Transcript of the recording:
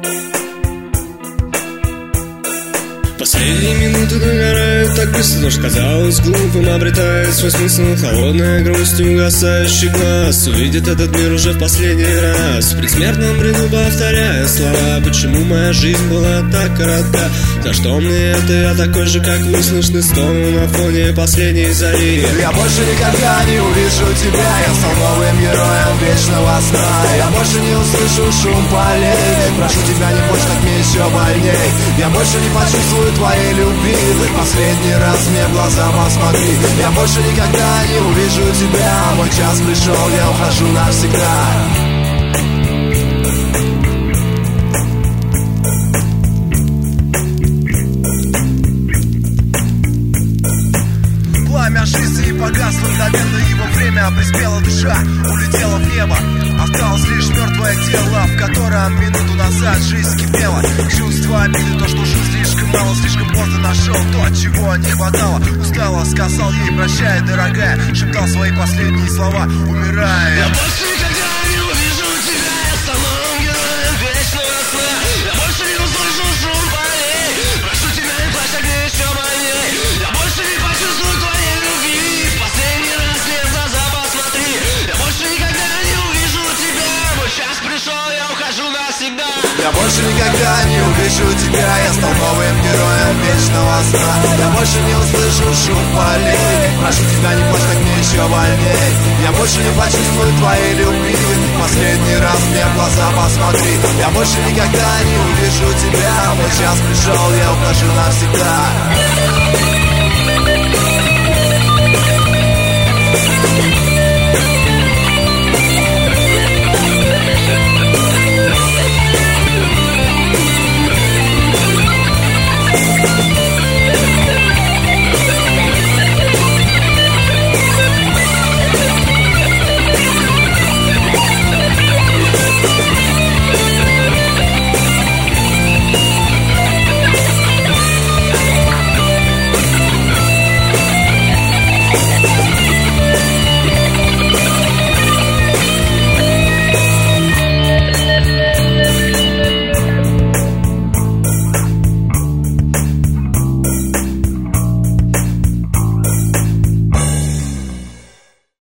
Последние минуты догорают так быстро, что казалось глупым, обретает свой смысл. Холодная грусть угасающий глаз увидит этот мир уже в последний раз. В предсмертном бреду повторяя слова: почему моя жизнь была так коротка? За что мне это? Я такой же, как вы, слышны стоны на фоне последней зари. Я больше никогда не увижу тебя, я стал новым героем вечного сна. Я больше не услышу шум полей, прошу тебя, не больше, так мне еще больней. Я больше не почувствую твоей любви, последний раз мне в глаза посмотри. Я больше никогда не увижу тебя, мой час пришел, я ухожу навсегда. Пламя жизни погасло мгновенно, его время приспела душа, улетела в небо. Осталось лишь мертвое тело, в котором минуту назад жизнь кипела. Чувство обиды, то, что уже слишком мало, слишком поздно нашел то, чего не хватало. Устало сказал ей: прощай, дорогая, шептал свои последние слова, умирая. Я больше никогда не увижу тебя, я стал новым героем вечного сна. Я больше не услышу шум полей, прошу тебя, не плачь, так мне еще больней. Я больше не почувствую твоей любви, последний раз мне в глаза посмотри. Я больше никогда не увижу тебя, мой час пришел, я ухожу навсегда. Я больше никогда не увижу тебя, я стал новым героем вечного сна. Я больше не услышу шум полей, прошу тебя, не плачь, так мне еще больней. Я больше не почувствую твоей любви, последний раз мне в глаза посмотри. Я больше никогда не увижу тебя, мой час пришел, я ухожу навсегда.